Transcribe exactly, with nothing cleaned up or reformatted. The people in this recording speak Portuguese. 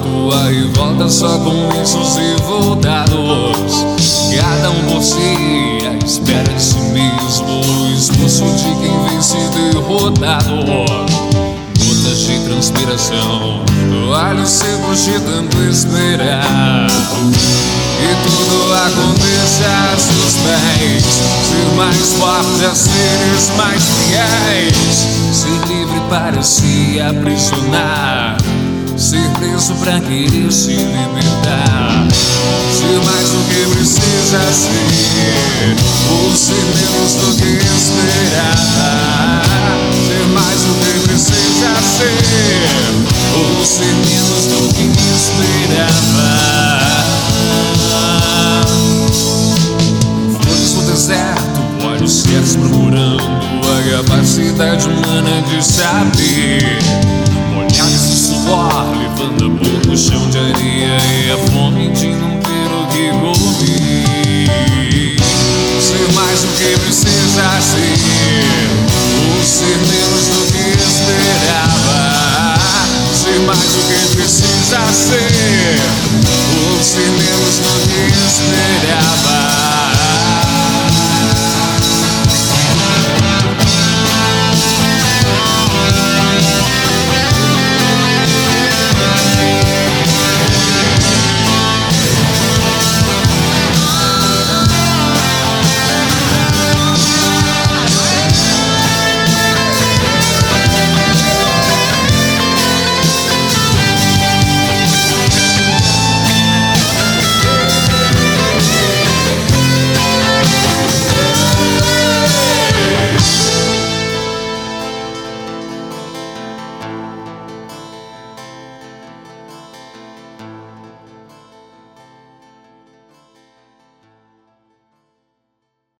tua revolta só com lenços e voltados. Cada um por si, à espera de si mesmo, expulso de quem vem se derrotado. Gotas de transpiração, olhos secos de tanto esperar. E tudo acontece a seus pés. Ser mais forte a seres mais fiéis. Ser livre para se aprisionar. Ser preso pra querer se libertar. Ser mais do que precisa ser, ou ser menos do que esperava. Ser mais do que precisa ser, ou ser menos do que esperava. Flores no deserto, olhos certos procurando a capacidade humana de saber. Molhados de suor, levando a boca no chão de areia, e a fome de não ter o que comer.